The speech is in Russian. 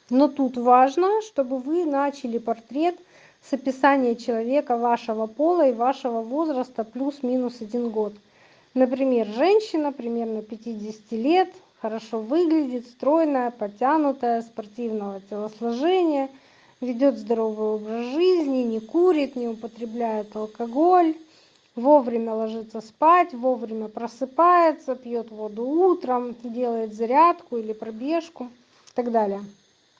Но тут важно, чтобы вы начали портрет с описания человека вашего пола и вашего возраста плюс-минус 1 год. Например, женщина примерно 50 лет, хорошо выглядит, стройная, подтянутая, спортивного телосложения, ведет здоровый образ жизни, не курит, не употребляет алкоголь, вовремя ложится спать, вовремя просыпается, пьет воду утром, делает зарядку или пробежку и так далее.